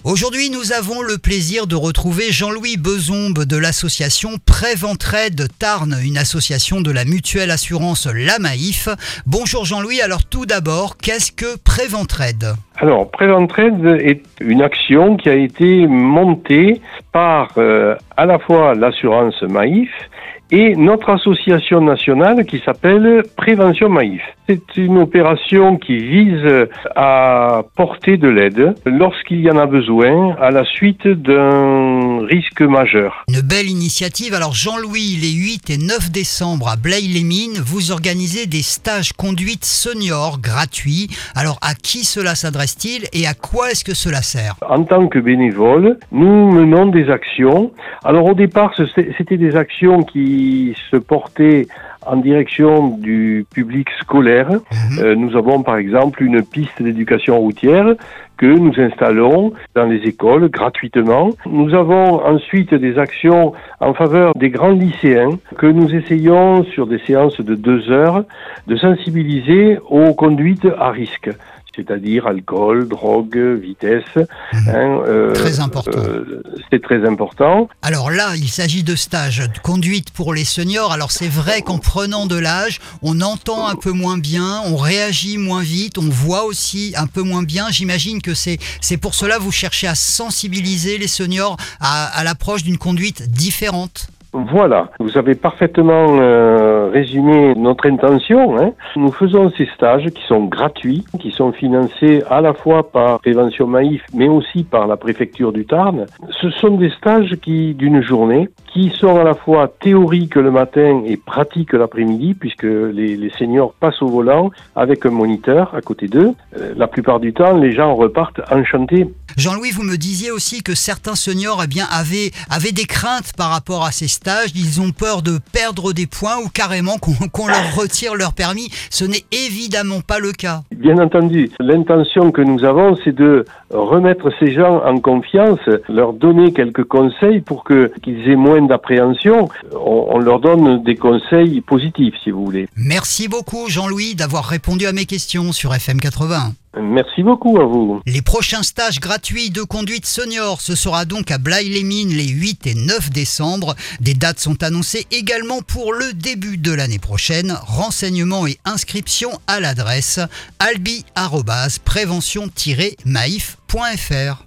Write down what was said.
Aujourd'hui, nous avons le plaisir de retrouver Jean-Louis Bezombe de l'association Préventraide Tarn, une association de la mutuelle assurance La Maïf. Bonjour Jean-Louis, alors tout d'abord, qu'est-ce que Préventraide ? Alors, Préventraide est une action qui a été montée par à la fois l'assurance Maïf et notre association nationale qui s'appelle Prévention Maïf. C'est une opération qui vise à porter de l'aide lorsqu'il y en a besoin à la suite d'un risque majeur. Une belle initiative. Alors Jean-Louis, les 8 et 9 décembre à Blaye-les-Mines, vous organisez des stages conduite seniors gratuits. Alors à qui cela s'adresse-t-il et à quoi est-ce que cela sert ? En tant que bénévole, nous menons des actions. Alors au départ, c'était des actions qui se portaient en direction du public scolaire. Nous avons par exemple une piste d'éducation routière que nous installons dans les écoles gratuitement. Nous avons ensuite des actions en faveur des grands lycéens que nous essayons sur des séances de 2 heures de sensibiliser aux conduites à risque. C'est-à-dire alcool, drogue, vitesse. Très important. C'est très important. Alors là, il s'agit de stages de conduite pour les seniors. Alors c'est vrai qu'en prenant de l'âge, on entend un peu moins bien, on réagit moins vite, on voit aussi un peu moins bien. J'imagine que c'est pour cela que vous cherchez à sensibiliser les seniors à l'approche d'une conduite différente. Voilà, vous avez parfaitement résumé notre intention. Nous faisons ces stages qui sont gratuits, qui sont financés à la fois par Prévention Maïf, mais aussi par la préfecture du Tarn. Ce sont des stages d'une journée, qui sont à la fois théoriques le matin et pratiques l'après-midi, puisque les seniors passent au volant avec un moniteur à côté d'eux. La plupart du temps, les gens repartent enchantés. Jean-Louis, vous me disiez aussi que certains seniors avaient des craintes par rapport à ces stages. Ils ont peur de perdre des points ou carrément qu'on leur retire leur permis. Ce n'est évidemment pas le cas. Bien entendu, l'intention que nous avons, c'est de remettre ces gens en confiance, leur donner quelques conseils pour qu'ils aient moins d'appréhension. On leur donne des conseils positifs, si vous voulez. Merci beaucoup, Jean-Louis, d'avoir répondu à mes questions sur FM 80. Merci beaucoup à vous. Les prochains stages gratuits de conduite senior, ce sera donc à Blaye-les-Mines les 8 et 9 décembre. Des dates sont annoncées également pour le début de l'année prochaine. Renseignements et inscriptions à l'adresse albi@prévention-maif.fr.